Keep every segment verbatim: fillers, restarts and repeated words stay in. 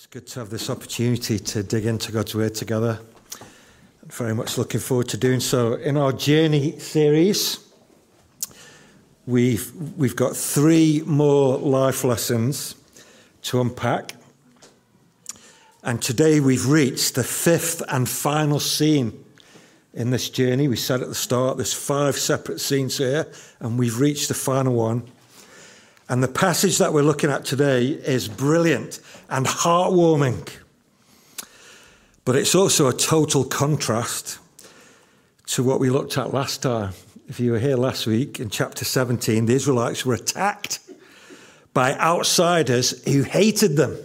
It's good to have this opportunity to dig into God's Word together. I'm very much looking forward to doing so. In our Journey series, we've, we've got three more life lessons to unpack. And today we've reached the fifth and final scene in this journey. We said at the start, there's five separate scenes here, and we've reached the final one. And the passage that we're looking at today is brilliant and heartwarming. But it's also a total contrast to what we looked at last time. If you were here last week, in chapter seventeen, the Israelites were attacked by outsiders who hated them.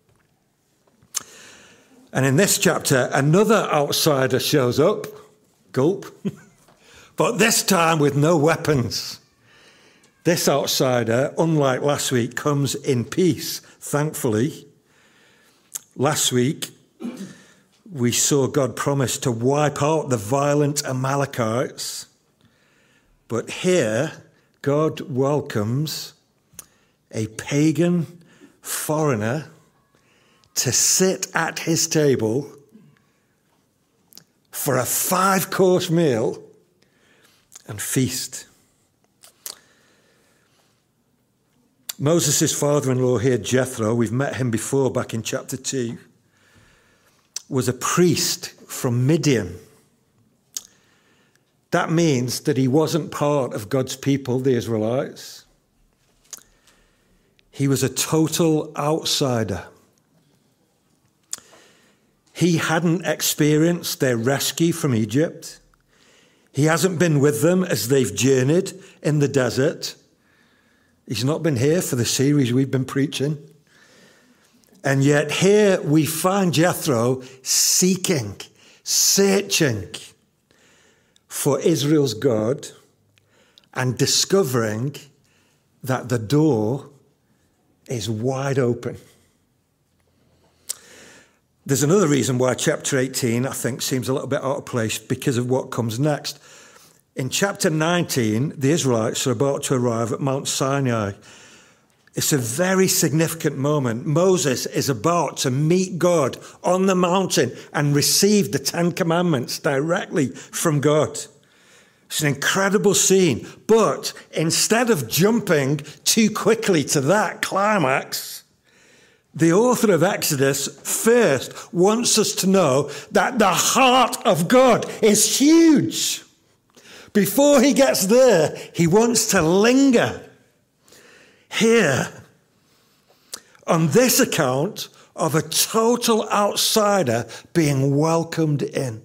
And in this chapter, another outsider shows up, gulp, but this time with no weapons. This outsider, unlike last week, comes in peace, thankfully. Last week, we saw God promise to wipe out the violent Amalekites. But here, God welcomes a pagan foreigner to sit at his table for a five-course meal and feast. Moses' father-in-law here, Jethro, we've met him before back in chapter two, was a priest from Midian. That means that he wasn't part of God's people, the Israelites. He was a total outsider. He hadn't experienced their rescue from Egypt. He hasn't been with them as they've journeyed in the desert. He's not been here for the series we've been preaching. And yet here we find Jethro seeking, searching for Israel's God and discovering that the door is wide open. There's another reason why chapter eighteen, I think, seems a little bit out of place because of what comes next. In chapter nineteen, the Israelites are about to arrive at Mount Sinai. It's a very significant moment. Moses is about to meet God on the mountain and receive the Ten Commandments directly from God. It's an incredible scene. But instead of jumping too quickly to that climax, the author of Exodus first wants us to know that the heart of God is huge. Before he gets there, he wants to linger here on this account of a total outsider being welcomed in.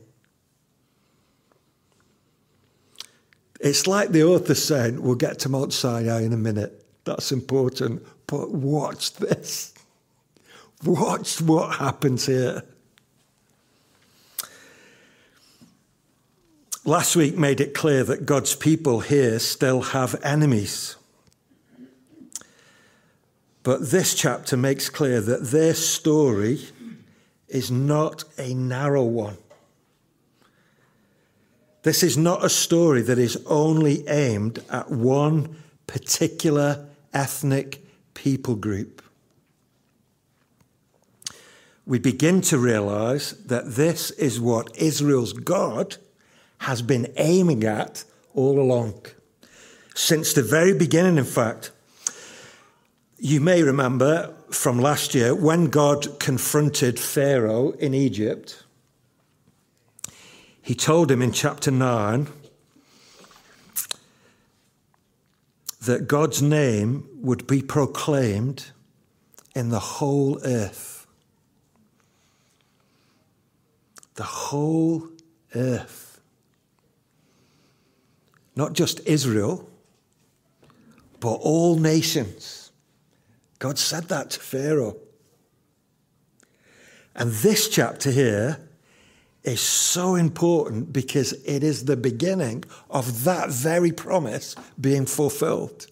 It's like the author saying, we'll get to Mount Sinai in a minute. That's important. But watch this. Watch what happens here. Last week made it clear that God's people here still have enemies. But this chapter makes clear that their story is not a narrow one. This is not a story that is only aimed at one particular ethnic people group. We begin to realize that this is what Israel's God has been aiming at all along. Since the very beginning, in fact. You may remember from last year when God confronted Pharaoh in Egypt, he told him in chapter nine that God's name would be proclaimed in the whole earth. The whole earth. Not just Israel, but all nations. God said that to Pharaoh. And this chapter here is so important because it is the beginning of that very promise being fulfilled.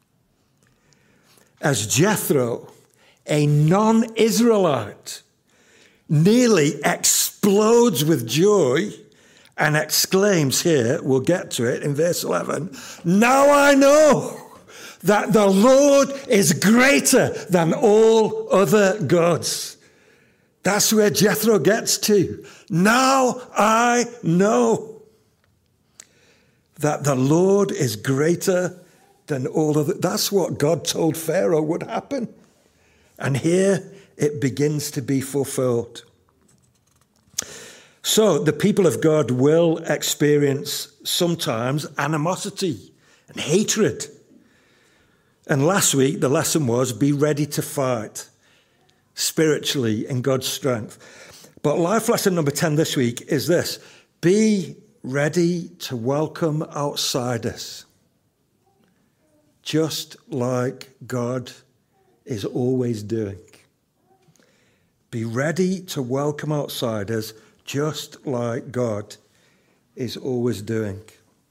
As Jethro, a non-Israelite, nearly explodes with joy and exclaims here, we'll get to it in verse eleven, now I know that the Lord is greater than all other gods. That's where Jethro gets to. Now I know that the Lord is greater than all of it. That's what God told Pharaoh would happen. And here it begins to be fulfilled. So the people of God will experience sometimes animosity and hatred. And last week the lesson was be ready to fight spiritually in God's strength. But life lesson number ten this week is this: be ready to welcome outsiders, just like God is always doing. Be ready to welcome outsiders, just like God is always doing.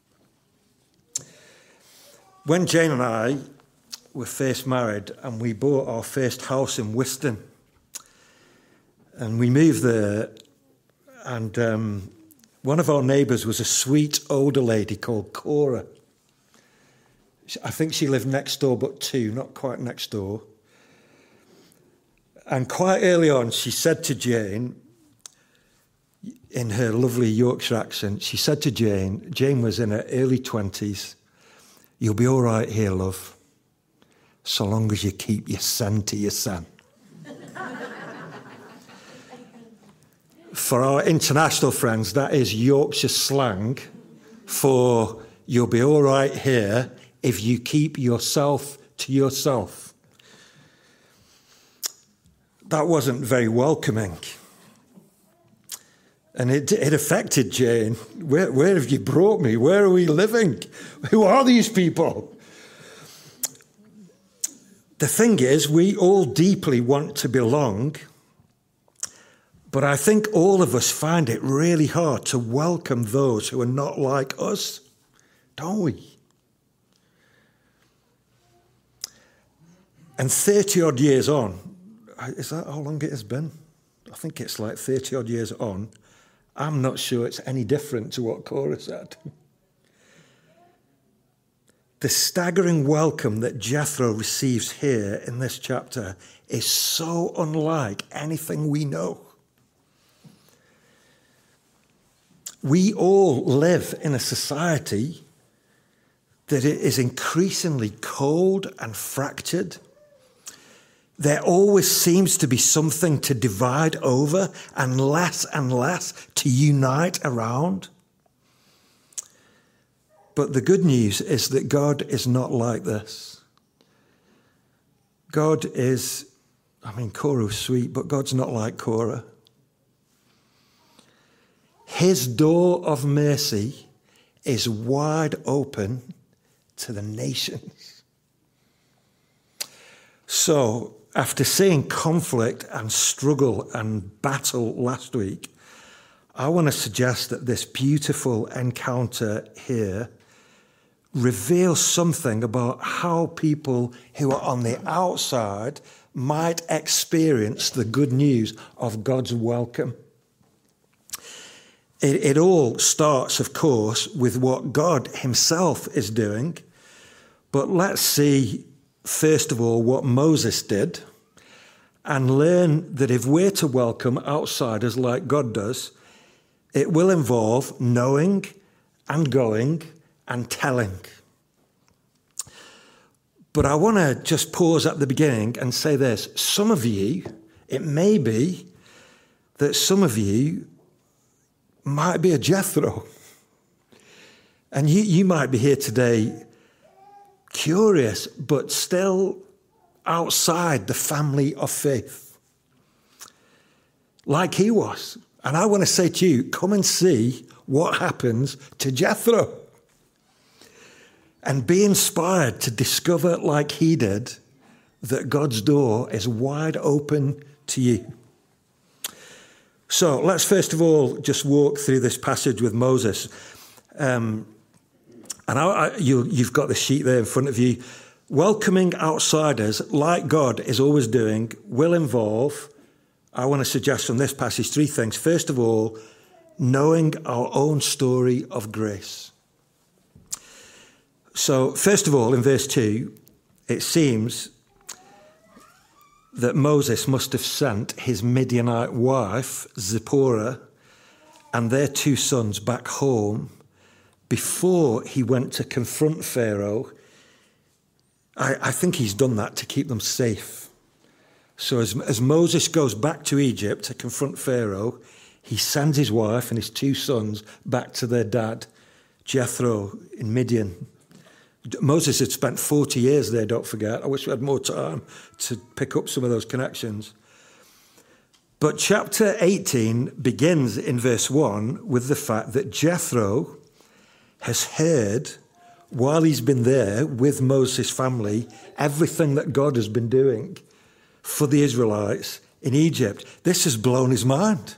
When Jane and I were first married and we bought our first house in Wiston, and we moved there, and um, one of our neighbours was a sweet older lady called Cora. I think she lived next door, but two, not quite next door. And quite early on, she said to Jane, in her lovely Yorkshire accent, she said to Jane, Jane was in her early twenties, "You'll be all right here, love, so long as you keep your son to your son." For our international friends, that is Yorkshire slang for "you'll be all right here if you keep yourself to yourself." That wasn't very welcoming. And it, it affected Jane. Where, where have you brought me? Where are we living? Who are these people? The thing is, we all deeply want to belong, but I think all of us find it really hard to welcome those who are not like us, don't we? And thirty-odd years on, is that how long it has been? I think it's like thirty-odd years on. I'm not sure it's any different to what Cora said. The staggering welcome that Jethro receives here in this chapter is so unlike anything we know. We all live in a society that is increasingly cold and fractured. There always seems to be something to divide over and less and less to unite around. But the good news is that God is not like this. God is, I mean, Cora was sweet, but God's not like Cora. His door of mercy is wide open to the nations. So, after seeing conflict and struggle and battle last week, I want to suggest that this beautiful encounter here reveals something about how people who are on the outside might experience the good news of God's welcome. It, it all starts, of course, with what God himself is doing. But let's see, first of all, what Moses did and learn that if we're to welcome outsiders like God does, it will involve knowing and going and telling. But I want to just pause at the beginning and say this. Some of you, it may be that some of you might be a Jethro. And you, you might be here today curious, but still outside the family of faith, like he was. And I want to say to you, come and see what happens to Jethro. And be inspired to discover, like he did, that God's door is wide open to you. So let's first of all just walk through this passage with Moses. Um, and I, I, you, you've got the sheet there in front of you. Welcoming outsiders, like God is always doing, will involve, I want to suggest from this passage, three things. First of all, knowing our own story of grace. So, first of all, in verse two, it seems that Moses must have sent his Midianite wife, Zipporah, and their two sons back home before he went to confront Pharaoh. I, I think he's done that to keep them safe. So as, as Moses goes back to Egypt to confront Pharaoh, he sends his wife and his two sons back to their dad, Jethro, in Midian. Moses had spent forty years there, don't forget. I wish we had more time to pick up some of those connections. But chapter eighteen begins in verse one with the fact that Jethro has heard, while he's been there with Moses' family, everything that God has been doing for the Israelites in Egypt. This has blown his mind.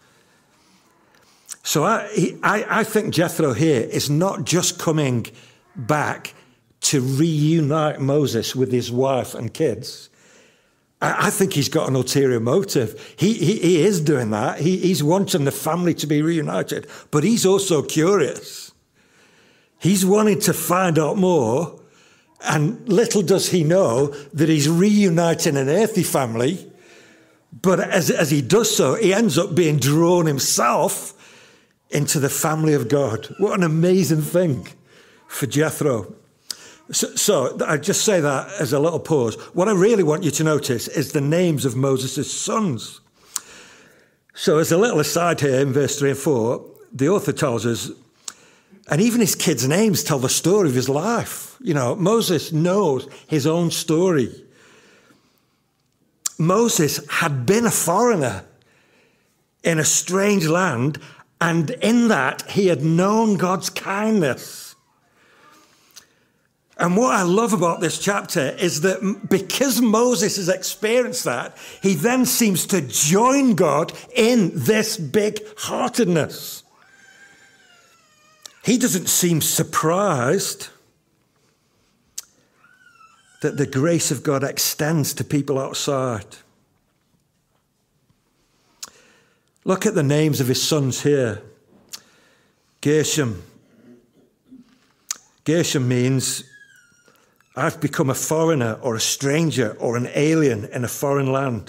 So I, he, I, I think Jethro here is not just coming back to reunite Moses with his wife and kids. I, I think he's got an ulterior motive. He, he, he is doing that. He, he's wanting the family to be reunited, but he's also curious. He's wanting to find out more, and little does he know that he's reuniting an earthly family, but as, as he does so, he ends up being drawn himself into the family of God. What an amazing thing for Jethro. So, so I just say that as a little pause. What I really want you to notice is the names of Moses' sons. So as a little aside here in verse three and four, the author tells us, and even his kids' names tell the story of his life. You know, Moses knows his own story. Moses had been a foreigner in a strange land, and in that he had known God's kindness. And what I love about this chapter is that because Moses has experienced that, he then seems to join God in this big-heartedness. He doesn't seem surprised that the grace of God extends to people outside. Look at the names of his sons here. Gershom. Gershom means I've become a foreigner or a stranger or an alien in a foreign land.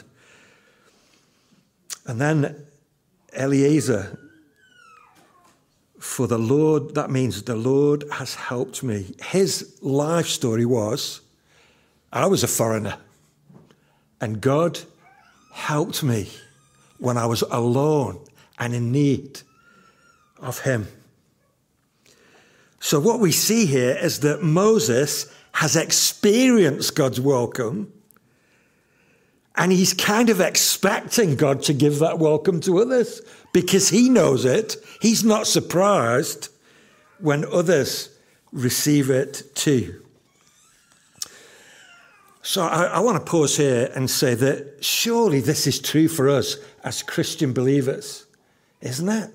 And then Eliezer. For the Lord, that means the Lord has helped me. His life story was, I was a foreigner, and God helped me when I was alone and in need of him. So what we see here is that Moses has experienced God's welcome, and he's kind of expecting God to give that welcome to others because he knows it. He's not surprised when others receive it too. So I, I want to pause here and say that surely this is true for us as Christian believers, isn't it?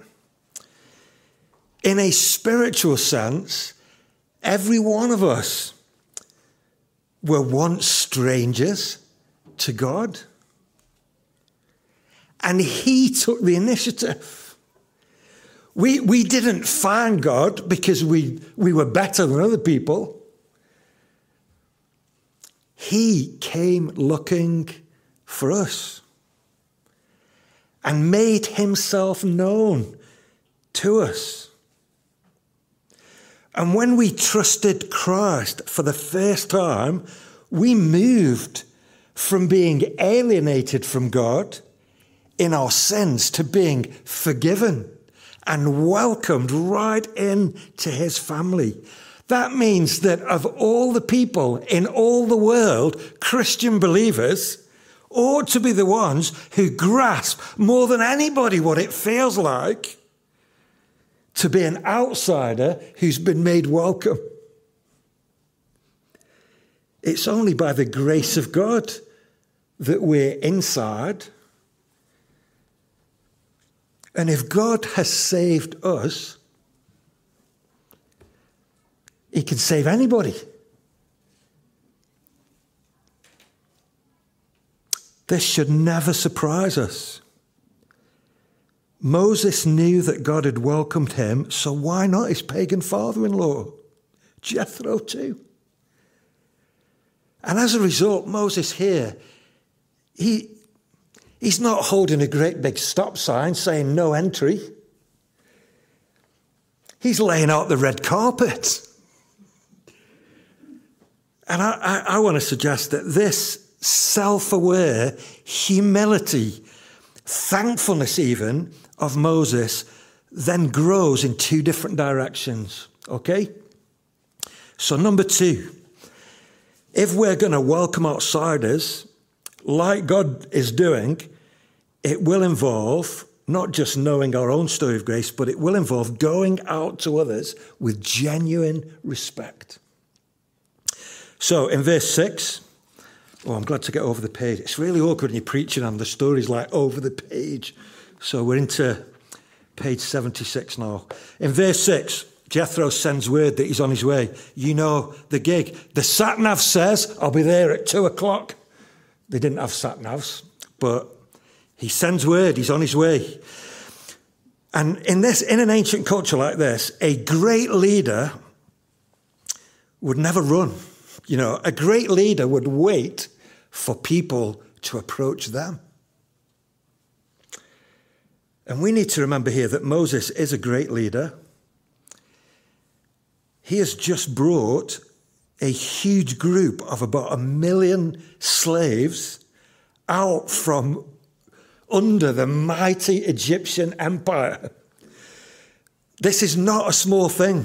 In a spiritual sense, every one of us were once strangers to God. And he took the initiative. We, we didn't find God because we, we were better than other people. He came looking for us and made himself known to us. And when we trusted Christ for the first time, we moved from being alienated from God in our sins to being forgiven and welcomed right into his family. That means that of all the people in all the world, Christian believers ought to be the ones who grasp more than anybody what it feels like to be an outsider who's been made welcome. It's only by the grace of God that we're inside. And if God has saved us, he can save anybody. This should never surprise us. Moses knew that God had welcomed him, so why not his pagan father-in-law, Jethro too? And as a result, Moses here he, he's not holding a great big stop sign saying no entry. He's laying out the red carpet. And I, I, I want to suggest that this self-aware humility, thankfulness even, of Moses then grows in two different directions, okay? So number two, if we're going to welcome outsiders, like God is doing, it will involve not just knowing our own story of grace, but it will involve going out to others with genuine respect. So in verse six, oh, I'm glad to get over the page. It's really awkward when you're preaching and the story's like over the page. So we're into page seventy-six now. In verse six, Jethro sends word that he's on his way. You know the gig. The sat-nav says, I'll be there at two o'clock. They didn't have sat-navs, but he sends word, he's on his way. And in this, in an ancient culture like this, a great leader would never run. You know, a great leader would wait for people to approach them. And we need to remember here that Moses is a great leader. He has just brought a huge group of about a million slaves out from under the mighty Egyptian empire. This is not a small thing.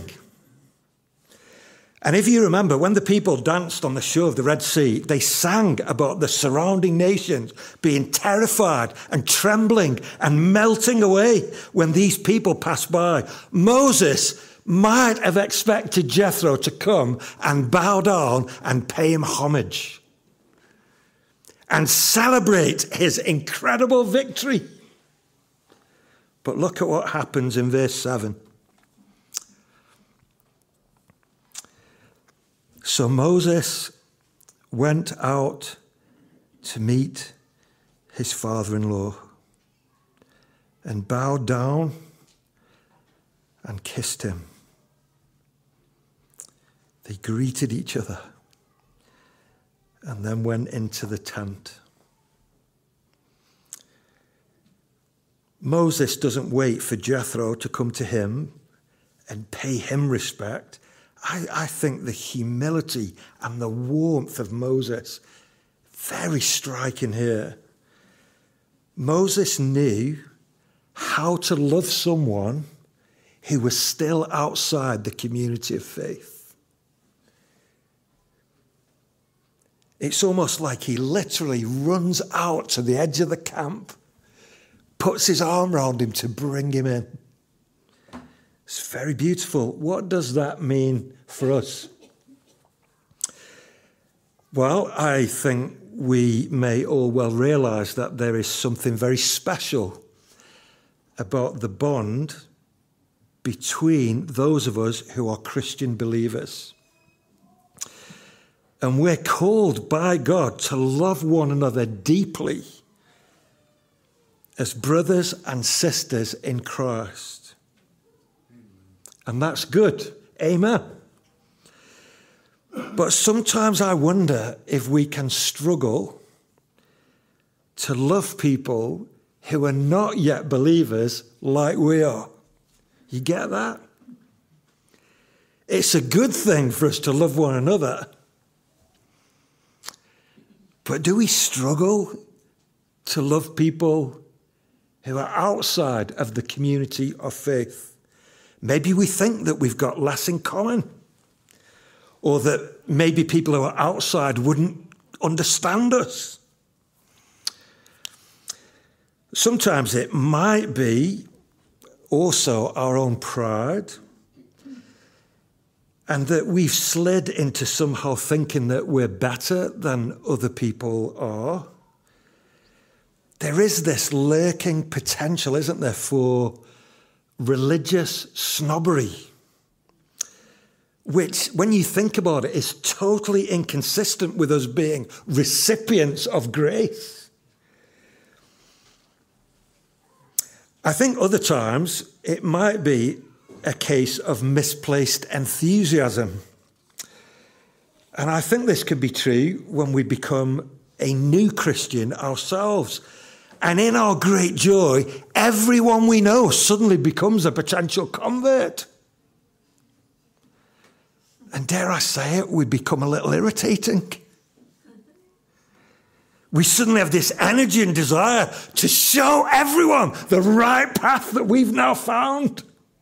And if you remember, when the people danced on the shore of the Red Sea, they sang about the surrounding nations being terrified and trembling and melting away when these people passed by. Moses might have expected Jethro to come and bow down and pay him homage and celebrate his incredible victory. But look at what happens in verse seven. So Moses went out to meet his father-in-law and bowed down and kissed him. They greeted each other and then went into the tent. Moses doesn't wait for Jethro to come to him and pay him respect. I, I think the humility and the warmth of Moses, very striking here. Moses knew how to love someone who was still outside the community of faith. It's almost like he literally runs out to the edge of the camp, puts his arm around him to bring him in. It's very beautiful. What does that mean for us? Well, I think we may all well realize that there is something very special about the bond between those of us who are Christian believers. And we're called by God to love one another deeply as brothers and sisters in Christ. And that's good. Amen. But sometimes I wonder if we can struggle to love people who are not yet believers like we are. You get that? It's a good thing for us to love one another. But do we struggle to love people who are outside of the community of faith? Maybe we think that we've got less in common, or that maybe people who are outside wouldn't understand us. Sometimes it might be also our own pride, and that we've slid into somehow thinking that we're better than other people are. There is this lurking potential, isn't there, for religious snobbery, which, when you think about it, is totally inconsistent with us being recipients of grace. I think other times it might be a case of misplaced enthusiasm. And I think this could be true when we become a new Christian ourselves. And in our great joy, everyone we know suddenly becomes a potential convert. And dare I say it, we become a little irritating. We suddenly have this energy and desire to show everyone the right path that we've now found.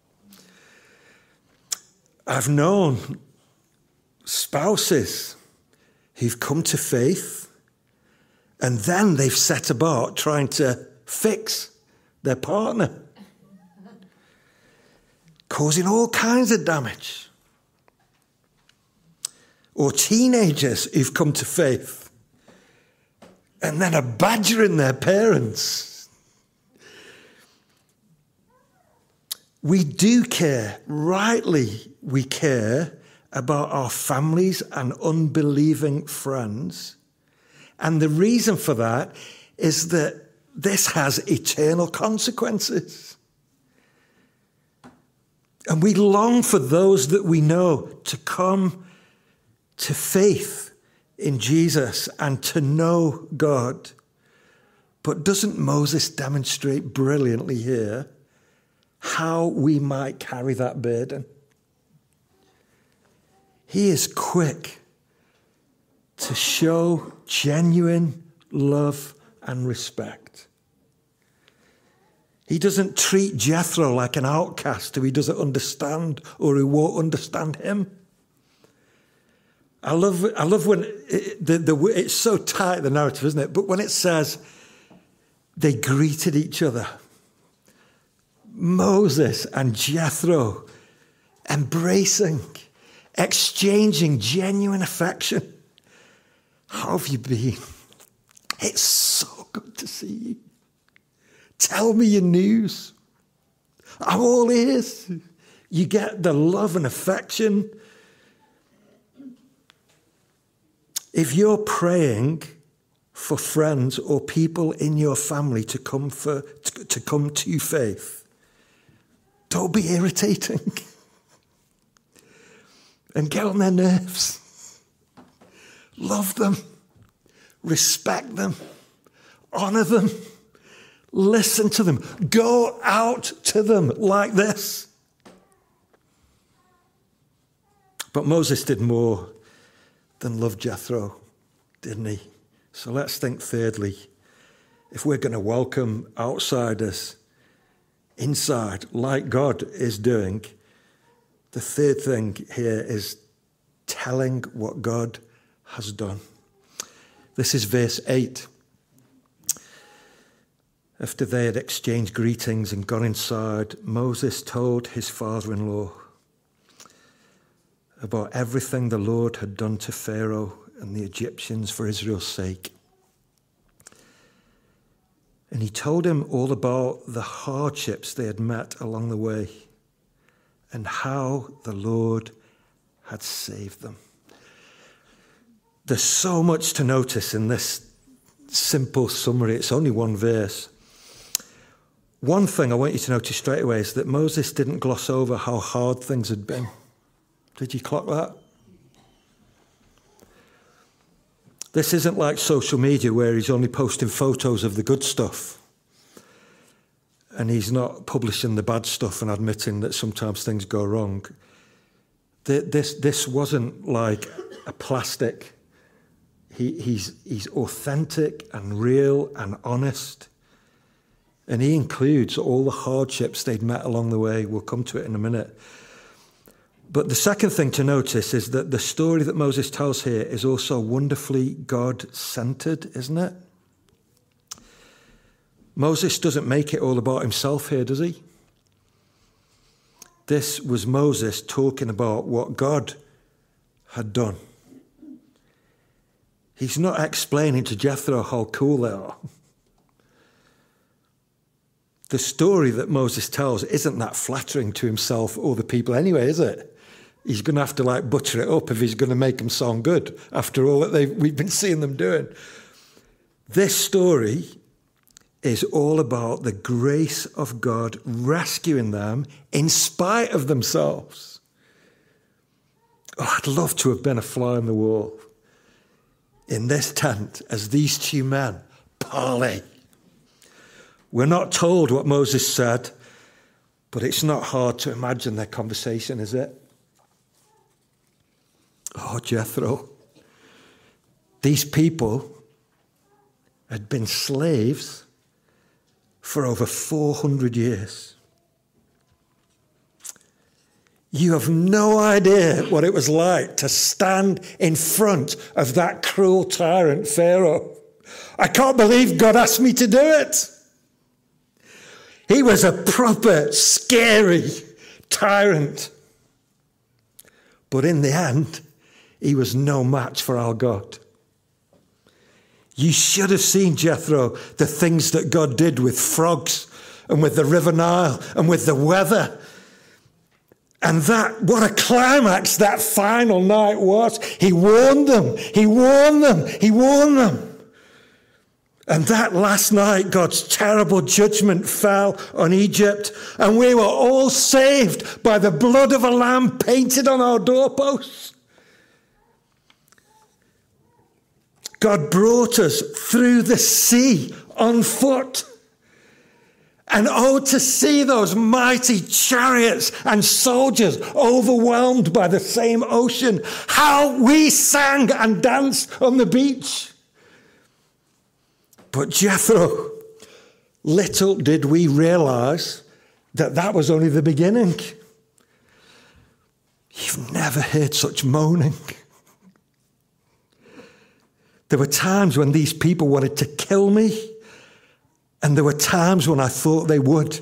I've known spouses who've come to faith and then they've set about trying to fix their partner, causing all kinds of damage. Or teenagers who've come to faith and then are badgering their parents. We do care, rightly we care about our families and unbelieving friends. And the reason for that is that this has eternal consequences. And we long for those that we know to come to faith in Jesus and to know God. But doesn't Moses demonstrate brilliantly here how we might carry that burden? He is quick to show genuine love and respect. He doesn't treat Jethro like an outcast who he doesn't understand or who won't understand him. I love, I love when it, the, the, it's so tight, the narrative, isn't it? But when it says they greeted each other, Moses and Jethro embracing, exchanging genuine affection. How have you been? It's so good to see you. Tell me your news. I'm all ears. You get the love and affection. If you're praying for friends or people in your family to come for to, to come to faith, don't be irritating and get on their nerves. Love them, respect them, honor them, listen to them, go out to them like this. But Moses did more than love Jethro, didn't he? So let's think thirdly, if we're going to welcome outsiders inside like God is doing, the third thing here is telling what God has done. This is verse eight. After they had exchanged greetings and gone inside, Moses told his father-in-law about everything the Lord had done to Pharaoh and the Egyptians for Israel's sake. And he told him all about the hardships they had met along the way and how the Lord had saved them. There's so much to notice in this simple summary. It's only one verse. One thing I want you to notice straight away is that Moses didn't gloss over how hard things had been. Did you clock that? This isn't like social media where he's only posting photos of the good stuff and he's not publishing the bad stuff and admitting that sometimes things go wrong. This, this wasn't like a plastic. He, he's, he's authentic and real and honest. And he includes all the hardships they'd met along the way. We'll come to it in a minute. But the second thing to notice is that the story that Moses tells here is also wonderfully God-centered, isn't it? Moses doesn't make it all about himself here, does he? This was Moses talking about what God had done. He's not explaining to Jethro how cool they are. The story that Moses tells isn't that flattering to himself or the people anyway, is it? He's going to have to like butcher it up if he's going to make them sound good after all that they've, we've been seeing them doing. This story is all about the grace of God rescuing them in spite of themselves. Oh, I'd love to have been a fly on the wall. in this tent as these two men parley. We're not told what Moses said, but it's not hard to imagine their conversation, is it? Oh, Jethro. These people had been slaves for over four hundred years. You have no idea what it was like to stand in front of that cruel tyrant, Pharaoh. I can't believe God asked me to do it. He was a proper, scary tyrant. But in the end, he was no match for our God. You should have seen, Jethro, the things that God did with frogs and with the River Nile and with the weather. And that, what a climax that final night was. He warned them, he warned them, he warned them. And that last night, God's terrible judgment fell on Egypt, and we were all saved by the blood of a lamb painted on our doorposts. God brought us through the sea on foot. And oh, to see those mighty chariots and soldiers overwhelmed by the same ocean. How we sang and danced on the beach. But Jethro, little did we realize that that was only the beginning. You've never heard such moaning. There were times when these people wanted to kill me, and there were times when I thought they would.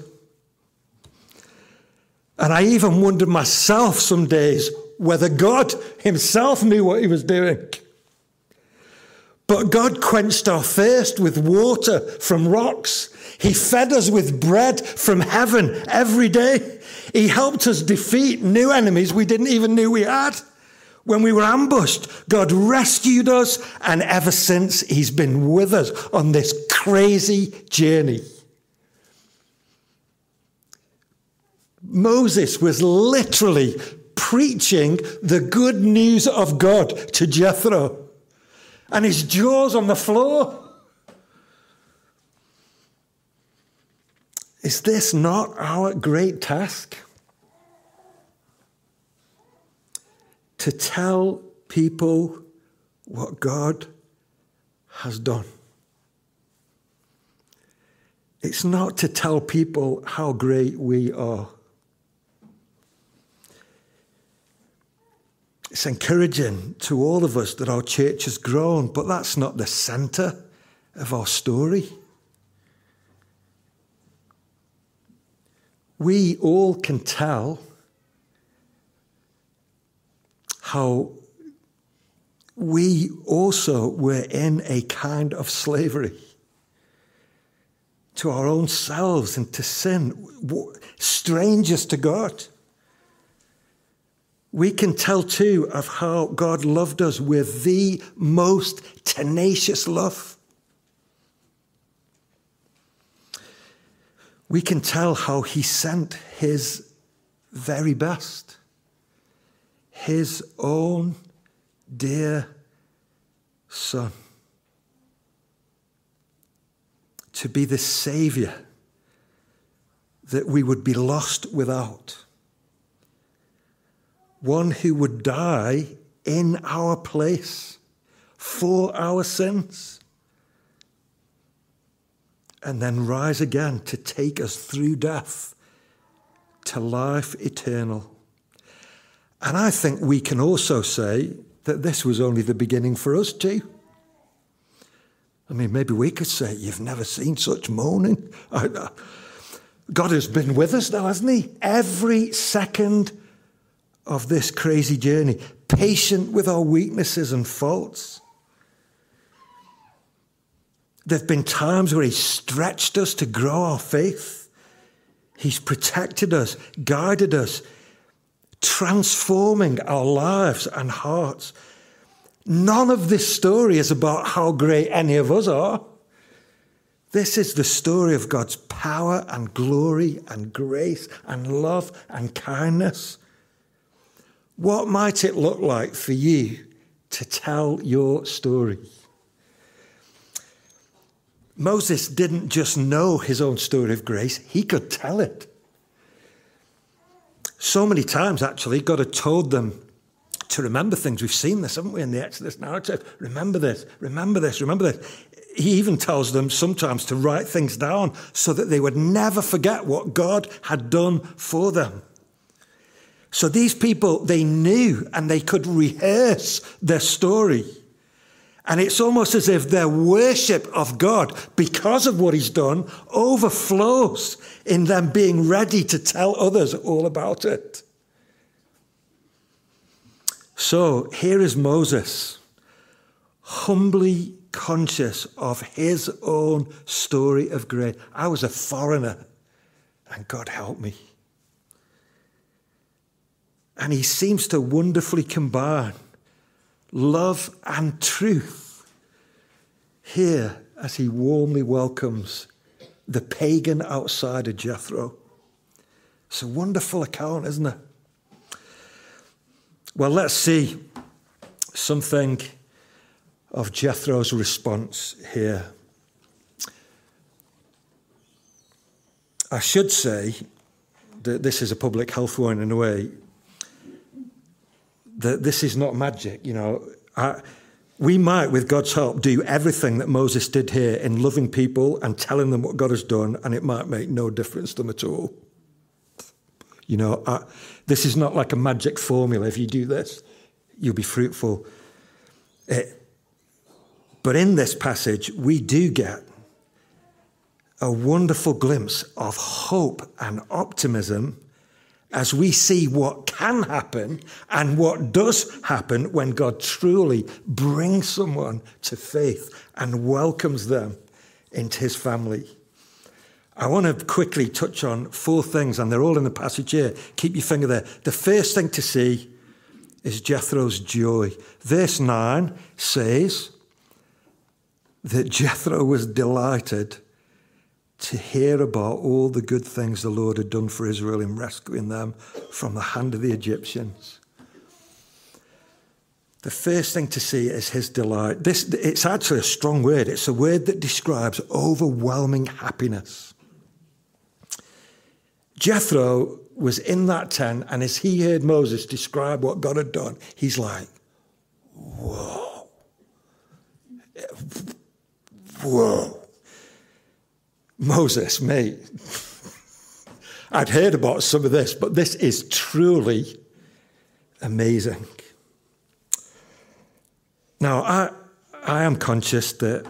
And I even wondered myself some days whether God himself knew what he was doing. But God quenched our thirst with water from rocks. He fed us with bread from heaven every day. He helped us defeat new enemies we didn't even know we had. When we were ambushed, God rescued us, and ever since, he's been with us on this crazy journey. Moses was literally preaching the good news of God to Jethro, and his jaw's on the floor. Is this not our great task? To tell people what God has done. It's not to tell people how great we are. It's encouraging to all of us that our church has grown, but that's not the center of our story. We all can tell how we also were in a kind of slavery to our own selves and to sin, strangers to God. We can tell too of how God loved us with the most tenacious love. We can tell how he sent his very best. His own dear son, to be the Savior that we would be lost without. One who would die in our place for our sins, and then rise again to take us through death to life eternal. And I think we can also say that this was only the beginning for us too. I mean, maybe we could say, you've never seen such moaning. God has been with us now, hasn't he? Every second of this crazy journey, patient with our weaknesses and faults. There have been times where he's stretched us to grow our faith. He's protected us, guided us, transforming our lives and hearts. None of this story is about how great any of us are. This is the story of God's power and glory and grace and love and kindness. What might it look like for you to tell your story. Moses didn't just know his own story of grace, he could tell it. So many times, actually, God had told them to remember things. We've seen this, haven't we, in the Exodus narrative? Remember this, remember this, remember this. He even tells them sometimes to write things down so that they would never forget what God had done for them. So these people, they knew and they could rehearse their story. And it's almost as if their worship of God, because of what he's done, overflows in them being ready to tell others all about it. So here is Moses, humbly conscious of his own story of grace. I was a foreigner, and God helped me. And he seems to wonderfully combine love and truth here as he warmly welcomes the pagan outsider Jethro. It's a wonderful account, isn't it? Well, let's see something of Jethro's response here. I should say that this is a public health warning in a way, that this is not magic. You know, I, we might, with God's help, do everything that Moses did here in loving people and telling them what God has done, and it might make no difference to them at all. You know, I, this is not like a magic formula. If you do this, you'll be fruitful. It, but in this passage, we do get a wonderful glimpse of hope and optimism as we see what can happen and what does happen when God truly brings someone to faith and welcomes them into his family. I want to quickly touch on four things, and they're all in the passage here. Keep your finger there. The first thing to see is Jethro's joy. Verse nine says that Jethro was delighted to hear about all the good things the Lord had done for Israel in rescuing them from the hand of the Egyptians. The first thing to see is his delight. This, it's actually a strong word. It's a word that describes overwhelming happiness. Jethro was in that tent, and as he heard Moses describe what God had done, he's like, whoa. Whoa. Moses, mate, I'd heard about some of this, but this is truly amazing. Now, I I am conscious that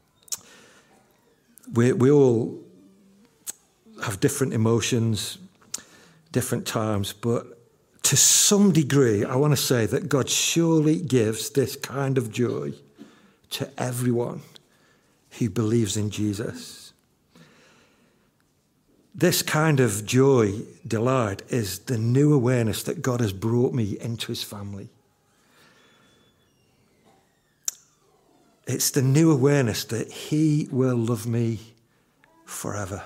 we we all have different emotions, different times, but to some degree, I want to say that God surely gives this kind of joy to everyone who believes in Jesus. This kind of joy, delight, is the new awareness that God has brought me into his family. It's the new awareness that he will love me forever.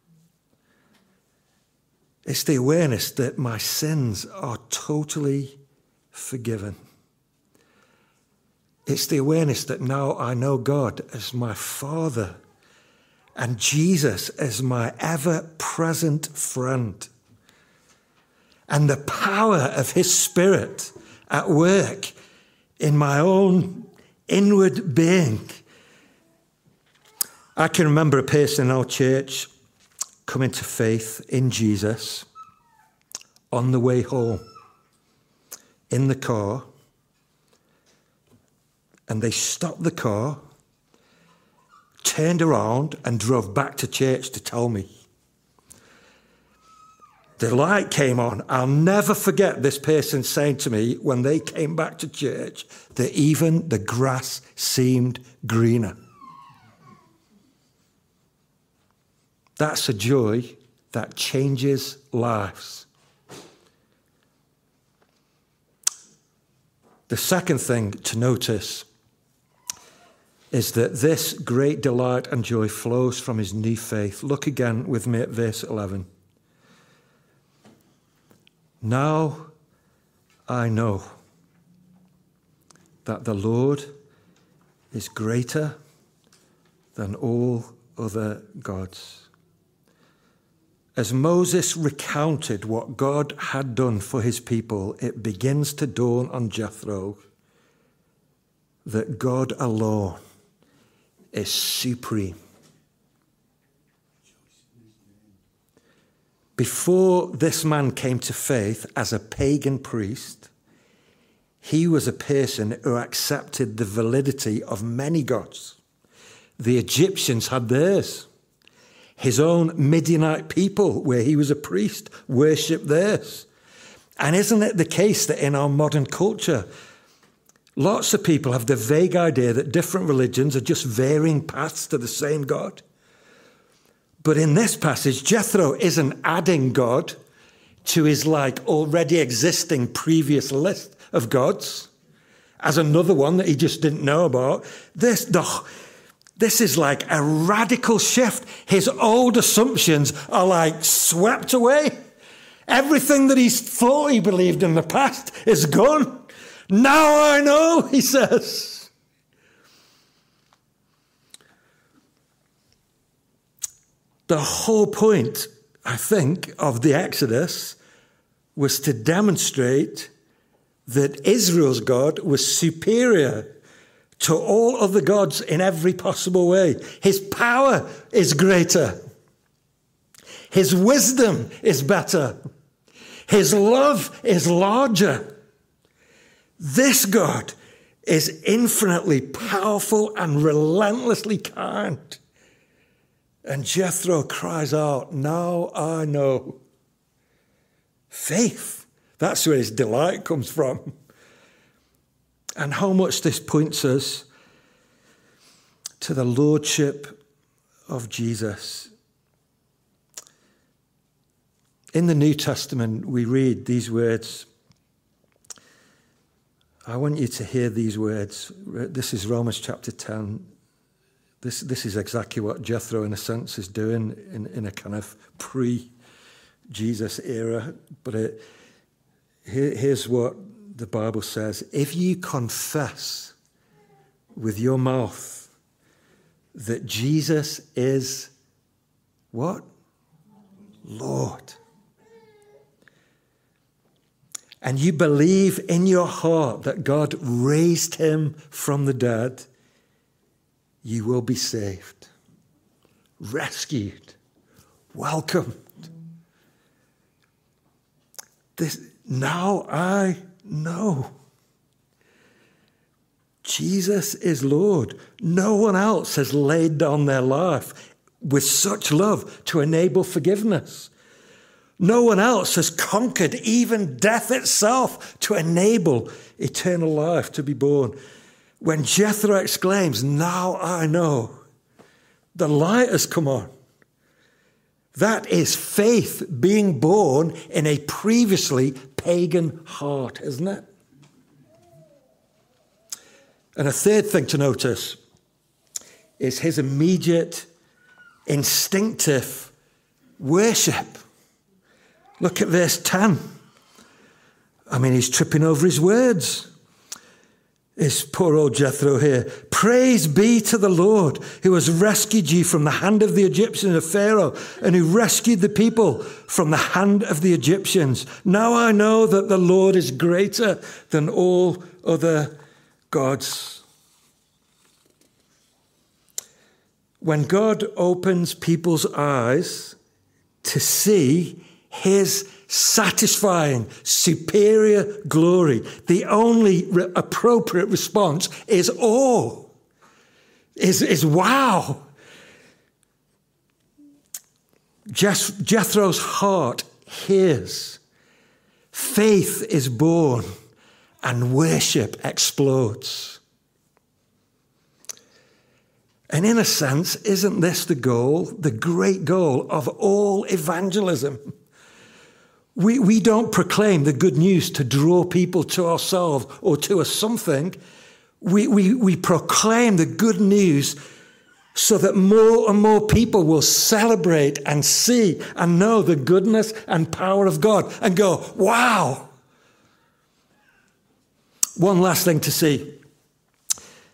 It's the awareness that my sins are totally forgiven. It's the awareness that now I know God as my Father and Jesus as my ever-present friend. And the power of his Spirit at work in my own inward being. I can remember a person in our church coming to faith in Jesus on the way home in the car, and they stopped the car, turned around and drove back to church to tell me. The light came on. I'll never forget this person saying to me when they came back to church that even the grass seemed greener. That's a joy that changes lives. The second thing to notice is that this great delight and joy flows from his new faith. Look again with me at verse eleven. Now I know that the Lord is greater than all other gods. As Moses recounted what God had done for his people, it begins to dawn on Jethro that God alone is supreme. Before this man came to faith as a pagan priest, he was a person who accepted the validity of many gods. The Egyptians had theirs. His own Midianite people, where he was a priest, worshipped theirs. And isn't it the case that in our modern culture, lots of people have the vague idea that different religions are just varying paths to the same God? But in this passage, Jethro isn't adding God to his like already existing previous list of gods as another one that he just didn't know about. This, the, this is like a radical shift. His old assumptions are like swept away. Everything that he's thought he believed in the past is gone. Now I know, he says. The whole point, I think, of the Exodus was to demonstrate that Israel's God was superior to all other gods in every possible way. His power is greater. His wisdom is better. His love is larger. This God is infinitely powerful and relentlessly kind. And Jethro cries out, now I know. Faith, that's where his delight comes from. And how much this points us to the lordship of Jesus. In the New Testament, we read these words. I want you to hear these words. This is Romans chapter ten. This this is exactly what Jethro, in a sense, is doing in, in a kind of pre-Jesus era. But it, here, here's what the Bible says. If you confess with your mouth that Jesus is what? Lord. And you believe in your heart that God raised him from the dead, you will be saved, rescued, welcomed. This, now I know. Jesus is Lord. No one else has laid down their life with such love to enable forgiveness. No one else has conquered even death itself to enable eternal life to be born. When Jethro exclaims, now I know, the light has come on. That is faith being born in a previously pagan heart, isn't it? And a third thing to notice is his immediate, instinctive worship. Look at verse ten. I mean, he's tripping over his words. Is poor old Jethro here. Praise be to the Lord who has rescued you from the hand of the Egyptians of Pharaoh and who rescued the people from the hand of the Egyptians. Now I know that the Lord is greater than all other gods. When God opens people's eyes to see his satisfying, superior glory, the only re- appropriate response is awe, is, is wow. Jeth- Jethro's heart hears, faith is born, and worship explodes. And in a sense, isn't this the goal, the great goal of all evangelism? We, we don't proclaim the good news to draw people to ourselves or to a something. We, we, we proclaim the good news so that more and more people will celebrate and see and know the goodness and power of God and go, wow. One last thing to see.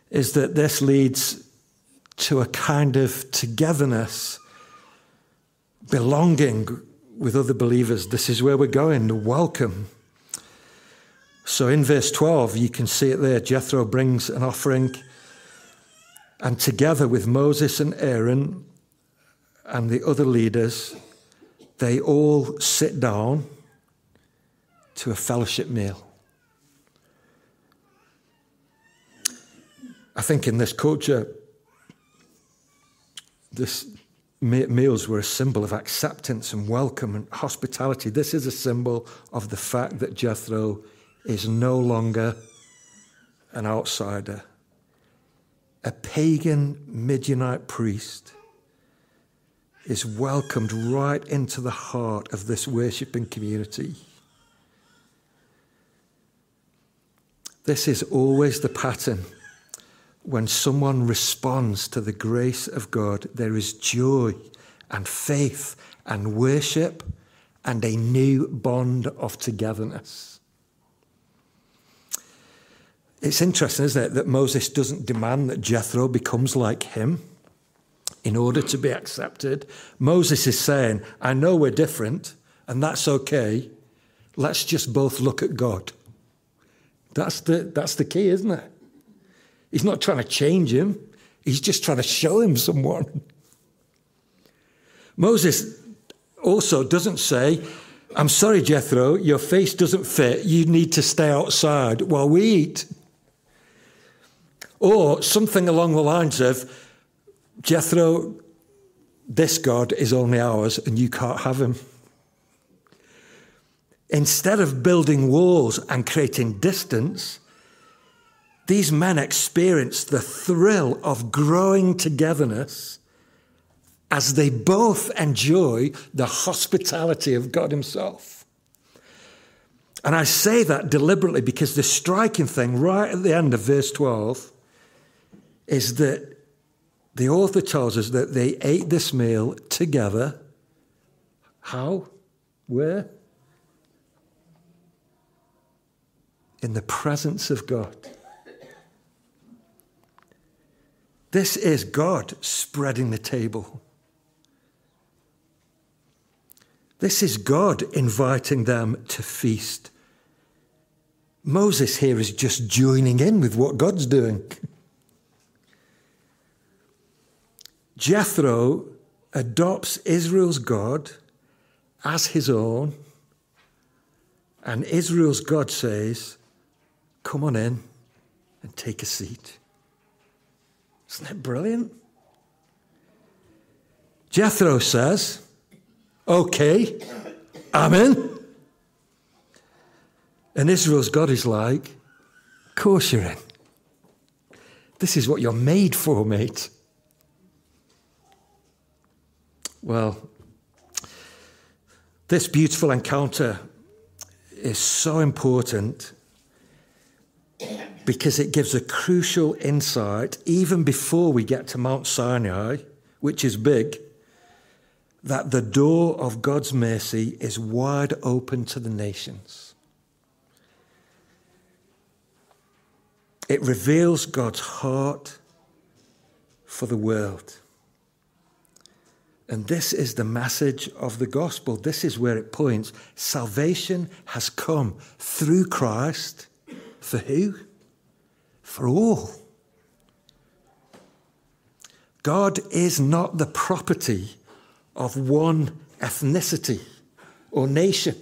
is that this leads to a kind of togetherness, belonging with other believers. This is where we're going, the welcome. So in verse twelve, you can see it there. Jethro brings an offering, and together with Moses and Aaron and the other leaders, they all sit down to a fellowship meal. I think in this culture, this meals were a symbol of acceptance and welcome and hospitality. This is a symbol of the fact that Jethro is no longer an outsider. A pagan Midianite priest is welcomed right into the heart of this worshiping community. This is always the pattern. When someone responds to the grace of God, there is joy and faith and worship and a new bond of togetherness. It's interesting, isn't it, that Moses doesn't demand that Jethro becomes like him in order to be accepted. Moses is saying, I know we're different, and that's okay. Let's just both look at God. That's the, that's the key, isn't it? He's not trying to change him. He's just trying to show him someone. Moses also doesn't say, I'm sorry, Jethro, your face doesn't fit. You need to stay outside while we eat. Or something along the lines of, Jethro, this God is only ours and you can't have him. Instead of building walls and creating distance, these men experienced the thrill of growing togetherness as they both enjoy the hospitality of God himself. And I say that deliberately because the striking thing right at the end of verse twelve is that the author tells us that they ate this meal together. How? Where? In the presence of God. This is God spreading the table. This is God inviting them to feast. Moses here is just joining in with what God's doing. Jethro adopts Israel's God as his own, and Israel's God says, come on in and take a seat. Isn't that brilliant? Jethro says, okay, I'm in. And Israel's God is like, of course you're in. This is what you're made for, mate. Well, this beautiful encounter is so important because it gives a crucial insight, even before we get to Mount Sinai, which is big, that the door of God's mercy is wide open to the nations. It reveals God's heart for the world. And this is the message of the gospel. This is where it points. Salvation has come through Christ. For who? For all. God is not the property of one ethnicity or nation.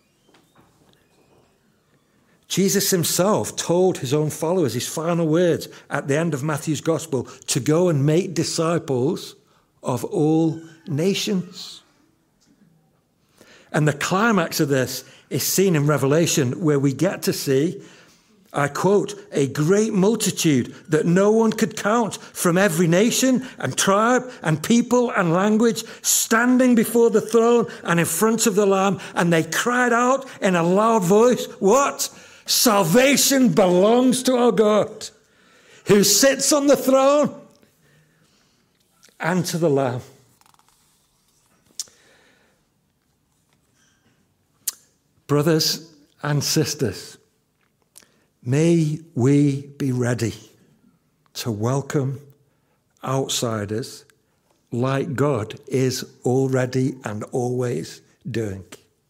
Jesus himself told his own followers, his final words at the end of Matthew's gospel, to go and make disciples of all nations. And the climax of this is seen in Revelation, where we get to see, I quote, a great multitude that no one could count from every nation and tribe and people and language standing before the throne and in front of the Lamb. And they cried out in a loud voice, what? Salvation belongs to our God, who sits on the throne, and to the Lamb. Brothers and sisters, may we be ready to welcome outsiders like God is already and always doing.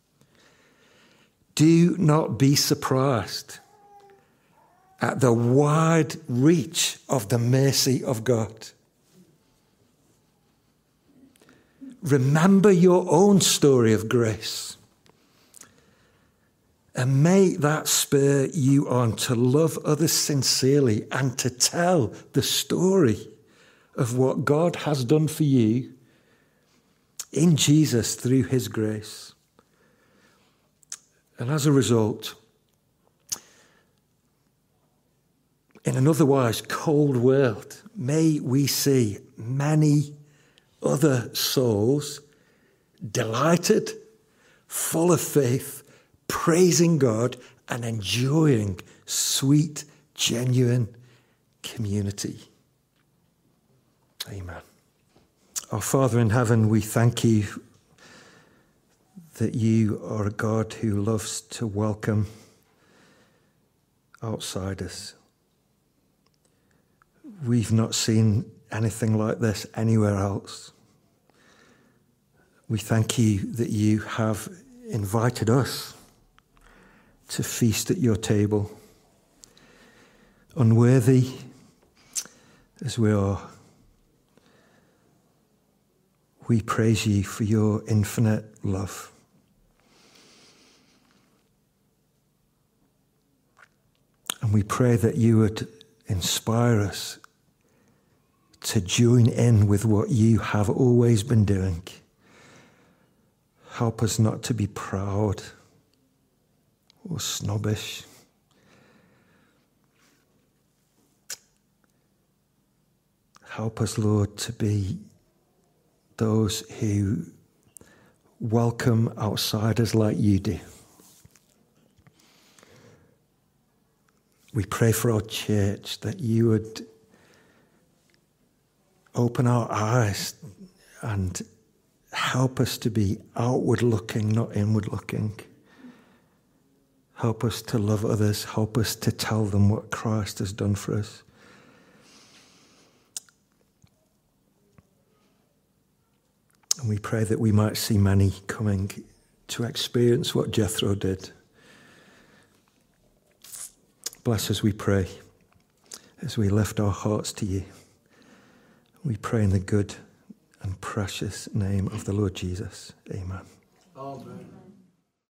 Do not be surprised at the wide reach of the mercy of God. Remember your own story of grace, and may that spur you on to love others sincerely and to tell the story of what God has done for you in Jesus through his grace. And as a result, in an otherwise cold world, may we see many other souls delighted, full of faith, praising God and enjoying sweet, genuine community. Amen. Our Father in heaven, we thank you that you are a God who loves to welcome outsiders. We've not seen anything like this anywhere else. We thank you that you have invited us to feast at your table, unworthy as we are. We praise you for your infinite love. And we pray that you would inspire us to join in with what you have always been doing. Help us not to be proud or snobbish. Help us, Lord, to be those who welcome outsiders like you do. We pray for our church that you would open our eyes and help us to be outward looking, not inward looking. Help us to love others. Help us to tell them what Christ has done for us. And we pray that we might see many coming to experience what Jethro did. Bless us, we pray, as we lift our hearts to you. We pray in the good and precious name of the Lord Jesus. Amen. Amen.